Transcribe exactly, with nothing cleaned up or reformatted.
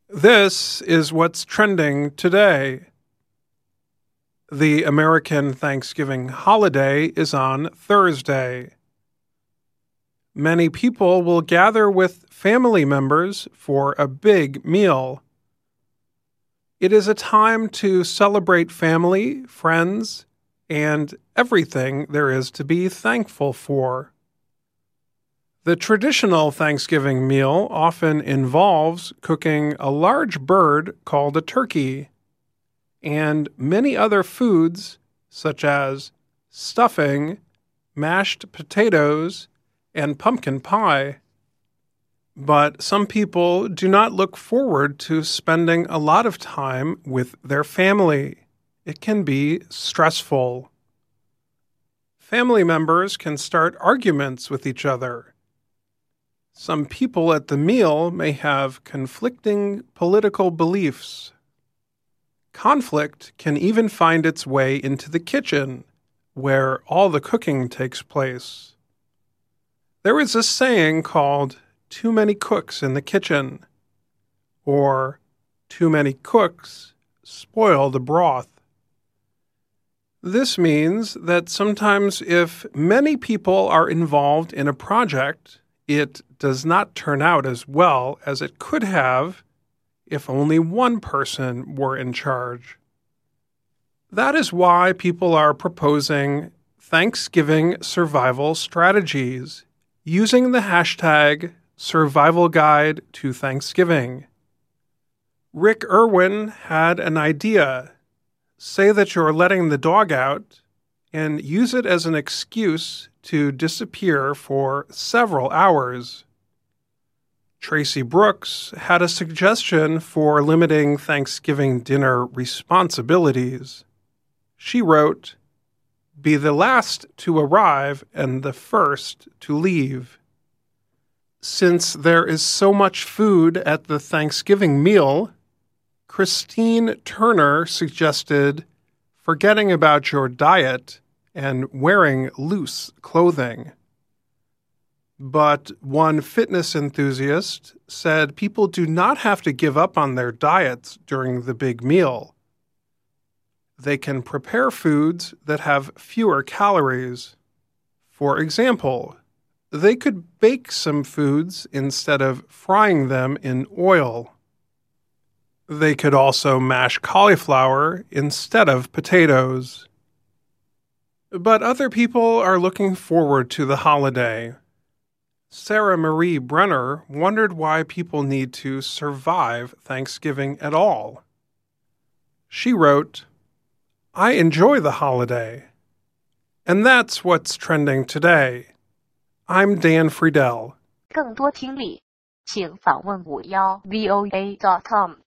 This is what's trending today. The American Thanksgiving holiday is on Thursday. Many people will gather with family members for a big meal. It is a time to celebrate family, friends, and everything there is to be thankful for. The traditional Thanksgiving meal often involves cooking a large bird called a turkey and many other foods such as stuffing, mashed potatoes, and pumpkin pie. But some people do not look forward to spending a lot of time with their family. It can be stressful. Family members can start arguments with each other. Some people at the meal may have conflicting political beliefs. Conflict can even find its way into the kitchen, where all the cooking takes place. There is a saying called, "too many cooks in the kitchen," or "too many cooks spoil the broth." This means that sometimes if many people are involved in a project, it does not turn out as well as it could have if only one person were in charge. That is why people are proposing Thanksgiving survival strategies using the hashtag Survival Guide to Thanksgiving. Rick Irwin had an idea. Say that you're letting the dog out and use it as an excuse to disappear for several hours. Tracy Brooks had a suggestion for limiting Thanksgiving dinner responsibilities. She wrote, "Be the last to arrive and the first to leave." Since there is so much food at the Thanksgiving meal, Christine Turner suggested forgetting about your diet and wearing loose clothing. But one fitness enthusiast said people do not have to give up on their diets during the big meal. They can prepare foods that have fewer calories. For example, they could bake some foods instead of frying them in oil. They could also mash cauliflower instead of potatoes. But other people are looking forward to the holiday. Sarah Marie Brenner wondered why people need to survive Thanksgiving at all. She wrote, "I enjoy the holiday." And that's what's trending today. I'm Dan Friedel. 更多听力，请访问五幺 V O A dot com。